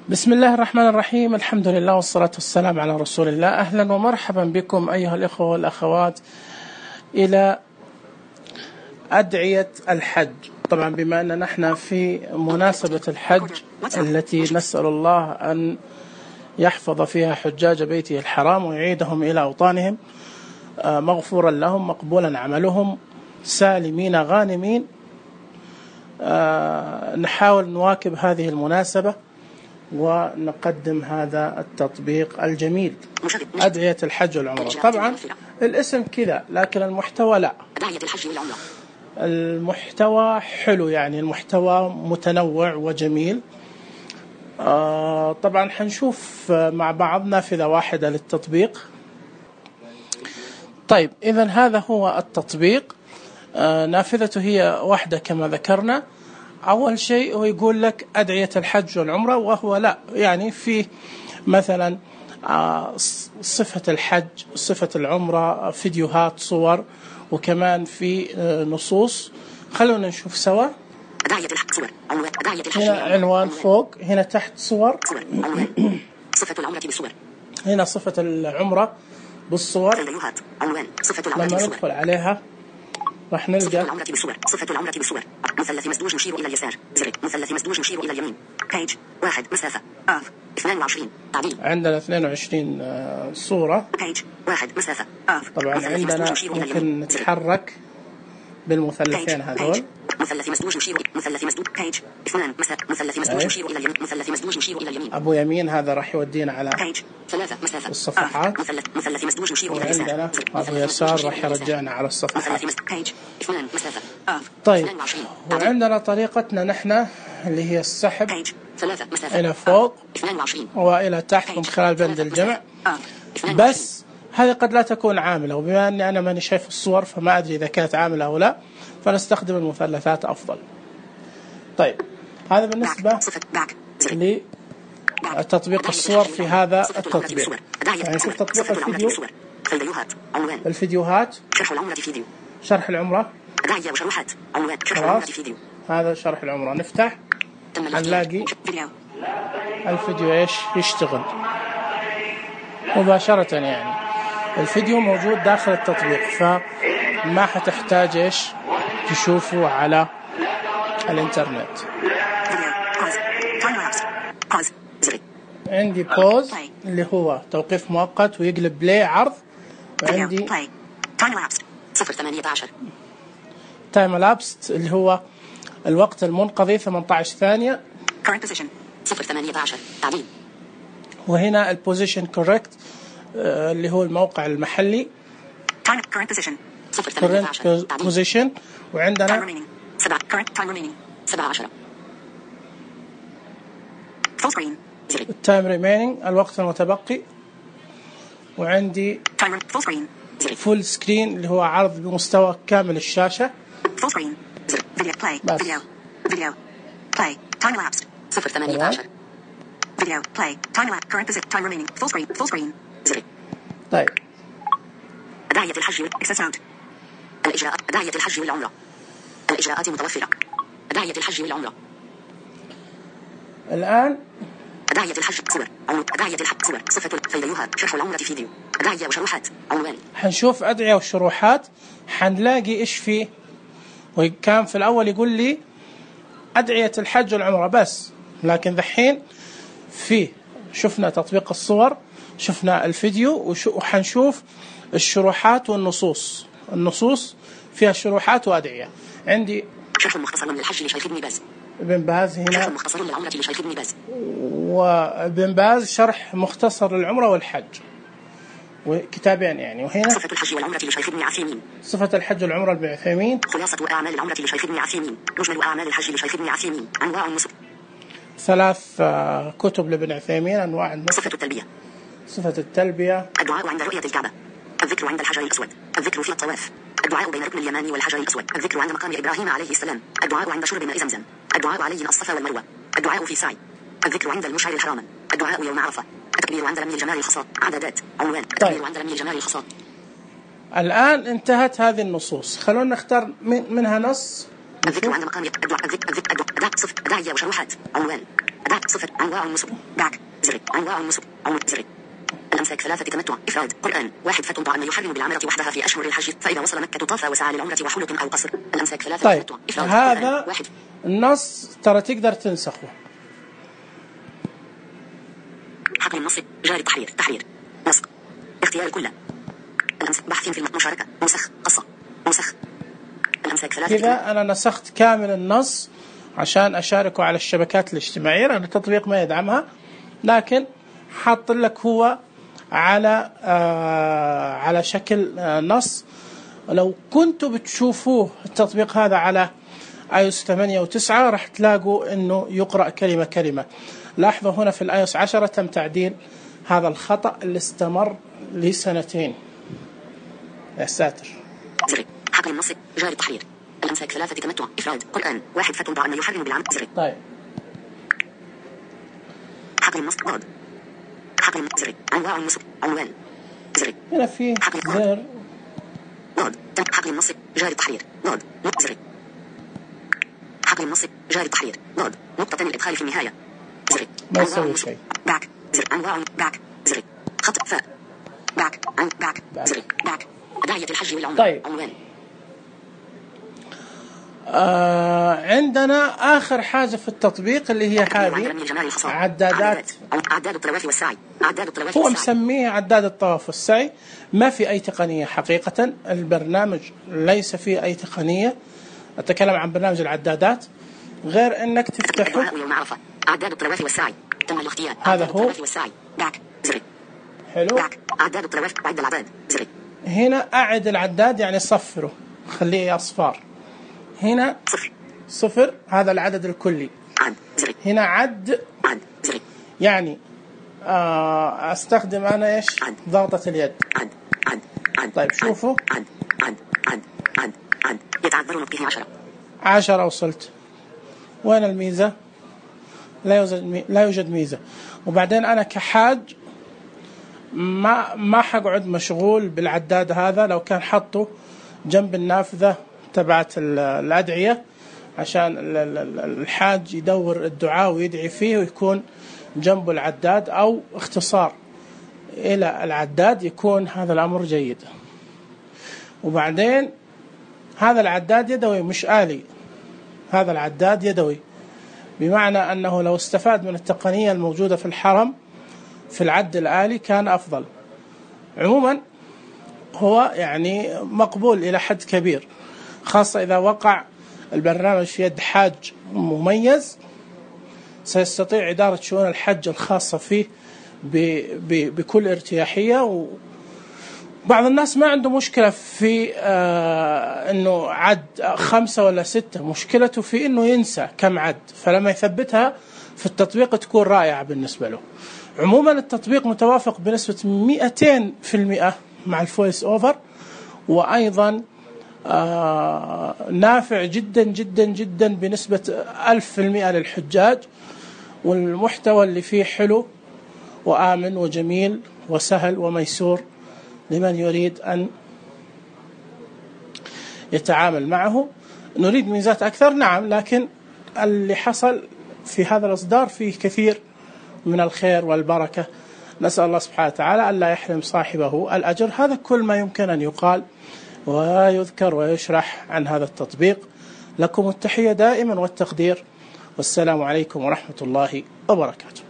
بسم الله الرحمن الرحيم. الحمد لله والصلاة والسلام على رسول الله. أهلا ومرحبا بكم أيها الإخوة والأخوات إلى أدعية الحج. طبعا بما أننا نحن في مناسبة الحج التي نسأل الله أن يحفظ فيها حجاج بيته الحرام ويعيدهم إلى أوطانهم مغفورا لهم مقبولا عملهم سالمين غانمين، نحاول نواكب هذه المناسبة ونقدم هذا التطبيق الجميل، أدعية الحج والعمرة. طبعا الاسم كذا لكن المحتوى لا، المحتوى حلو، يعني المحتوى متنوع وجميل. طبعا حنشوف مع بعض نافذة واحدة للتطبيق. طيب إذن هذا هو التطبيق، نافذته هي واحدة كما ذكرنا. أول شيء هو يقول لك أدعية الحج والعمرة، وهو لا يعني فيه مثلا صفة الحج، صفة العمرة، فيديوهات، صور، وكمان في نصوص. خلونا نشوف سوا. هنا عنوان فوق، هنا تحت صور. صفة العمرة بالصور. هنا صفة العمرة بالصور. لما ندخل عليها راح نلقى صفة العمرة بالصور. صفة العمرة بالصور. مثلث مسدوج يشير إلى اليسار. زر. مثلث مسدوج يشير إلى اليمين. بيج 1 مسافة 22 تعديل. عندنا 22 صورة. بيج 1 مسافة طبعا عندنا ممكن نتحرك بالمثلثين هذول. مثلث مسدوج يشير. مثلث مسدوج. بيج 2 مسافة. مثلث مسدوج يشير إلى اليمين. مثلث مسدوج يشير إلى اليمين. أبو يمين هذا راح يودينا على بيج 3 مسافة الصفحات. مثلث مسدوج يشير إلى اليسار. وعندنا أبو يسار راح يرجعنا على الصفحات. بيج 2 مسافة طيب، وعندنا طريقتنا نحن اللي هي السحب إلى فوق وإلى تحت من خلال بند الجمع. بس هذه قد لا تكون عاملة، وبما أني أنا ماني شايف الصور فما أدري إذا كانت عاملة أو لا، فنستخدم المثلثات أفضل. طيب هذا بالنسبة لتطبيق الصور في هذا التطبيق. يعني شوف تطبيق الفيديو، الفيديوهات، شرح العمرة فيديو، شرح العمرة، دعية وشروحات، عنوان شرح العمرة فيديو. هذا شرح العمرة. نفتح هنلاقي الفيديو ايش يشتغل مباشرة، يعني الفيديو موجود داخل التطبيق، فما حتحتاج ايش تشوفه على الانترنت. عندي بوز اللي هو توقيف مؤقت ويقلب بلاي عرض، وعندي تايم لابست اللي هو الوقت المنقضي 18 ثانية. وهنا البوزيشن كوريكت اللي هو الموقع المحلي. current position. وعندنا التايم ريمينينج الوقت المتبقي. وعندي فول سكرين اللي هو عرض بمستوى كامل الشاشة. بس. طيب أدعية الحج الإجراءات. أدعية الحج والعمرة. الإجراءات متوفرة. أدعية الحج والعمرة. الآن أدعية الحج صور. أدعية الحج صور. صفة فيديوهات. شرح العمرة فيديو. أدعية وشروحات. عنوان. حنشوف أدعية وشروحات، حنلاقي إيش فيه. وكان في الأول يقول لي أدعية الحج والعمرة بس، لكن ذحين فيه شفنا تطبيق الصور، شفنا الفيديو، وحنشوف الشروحات والنصوص. النصوص فيها شروحات وأدعية. عندي شرح مختصر للحج لشيخ ابن باز. ابن باز هنا. شرح مختصر للعمرة لشيخ ابن باز. وابن باز شرح مختصر للعمرة والحج، وكتابين يعني. وهنا صفة الحج والعمرة لشيخ ابن عثيمين. صفة الحج والعمرة لابن عثيمين. خلاصة أعمال العمرة لشيخ ابن عثيمين. مجمل أعمال الحج لشيخ ابن عثيمين. أنواع النسك. 3 كتب لابن عثيمين. أنواع النسك. صفة التلبية. صفة التلبية. الدعاء عند رؤية الكعبة. الذكر عند الحجر الأسود. الذكر في الطواف. الدعاء بين ركن اليماني والحجر الأسود. الذكر عند مقام إبراهيم عليه السلام. الدعاء عند شرب ماء زمزم. الدعاء علي الصفا والمروة. الدعاء في سعي. الذكر عند المشعر الحرام. الدعاء يوم عرفة. التكبير عند رمي الجمال الخصاء. عددات. عنوان. التكبير عند رمي الجمال الخصاء. الآن انتهت هذه النصوص، خلونا نختار منها نص. الذكر عند مقام الدعاء. الذكر صفة داعية وشروحات. عنوان. باك صفر أنواع النصب باك زر أنواع النصب زر الأمساك ثلاثة تمتع إفراد قرآن واحد فتنطع أن يحرم بالعمرة وحدها في أشهر الحج فإذا وصل مكة طاف وسعى للعمرة وحلق أو قصر الأمساك ثلاثة طيب تمتع إفراد هذا النص ترى تقدر تنسخه. حقل النص جاري تحرير نسق اختيار كله الأمساك بحث في المشاركة نسخ قصة نسخ الأمساك ثلاثة كذا أنا نسخت كامل النص عشان أشاركه على الشبكات الاجتماعية، لأن التطبيق ما يدعمها، لكن حاط لك هو على شكل نص. لو كنتوا بتشوفوه التطبيق هذا على iOS 8 و9 راح تلاقوا إنه يقرأ كلمة كلمة. لاحظوا هنا في iOS 10 تم تعديل هذا الخطأ اللي استمر لسنتين. يا ساتر. حقل النص جاري تحرير الأمساك ثلاثة تمتع إفراد قرآن واحد فتنطع أن يحرم بالعمد زر. طيب حقل النص ضاد حقل النص زر أنواع النصب عنوان زر هنا في زر ضاد حقل النص جاري تحرير ضاد نقطة زر حقل النص جاري تحرير ضاد نقطة الإدخال في النهاية زر ما يسوي شيء. باك زر أنواع باك زر خط فاء باك عن باك زر باك داعية الحج والعمرة. طيب. عنوان عندنا آخر حاجة في التطبيق اللي هي هذه عدادات. أعداد الطواف والسعي. هو مسميه عداد الطواف والسعي، ما في أي تقنية حقيقة، البرنامج ليس فيه أي تقنية. أتكلم عن برنامج العدادات، غير أنك تفتحه. أعداد الطواف والسعي تم الاختيار. هذا هو. والسعي باك زر حلو. باك أعداد الطواف عد الأعداد زر. هنا أعد العداد يعني صفره خليه أصفار. هنا صفر هذا العدد الكلي. هنا عد يعني أستخدم أنا إيش ضغطة اليد. طيب شوفوا يتعذر نطقه 10 وصلت. وين الميزة؟ لا يوجد ميزة. وبعدين أنا كحاج ما حقعد مشغول بالعداد هذا. لو كان حطه جنب النافذة تبعت الأدعية عشان الحاج يدور الدعاء ويدعي فيه ويكون جنبه العداد، أو اختصار إلى العداد، يكون هذا الأمر جيد. وبعدين هذا العداد يدوي مش آلي، هذا العداد يدوي، بمعنى أنه لو استفاد من التقنية الموجودة في الحرم في العد الآلي كان أفضل. عموما هو يعني مقبول إلى حد كبير، خاصة إذا وقع البرنامج في يد حاج مميز سيستطيع إدارة شؤون الحج الخاصة فيه بكل ارتياحية. وبعض الناس ما عنده مشكلة في أنه عد 5 ولا 6، مشكلته في أنه ينسى كم عد، فلما يثبتها في التطبيق تكون رائعة بالنسبة له. عموما التطبيق متوافق بنسبة 200% مع الفويس أوفر، وأيضا نافع جدا جدا جدا بنسبة 1000% للحجاج. والمحتوى اللي فيه حلو وآمن وجميل وسهل وميسور لمن يريد أن يتعامل معه. نريد ميزات أكثر نعم، لكن اللي حصل في هذا الإصدار فيه كثير من الخير والبركة. نسأل الله سبحانه وتعالى ألا يحرم صاحبه الأجر. هذا كل ما يمكن أن يقال ويذكر ويشرح عن هذا التطبيق. لكم التحية دائما والتقدير، والسلام عليكم ورحمة الله وبركاته.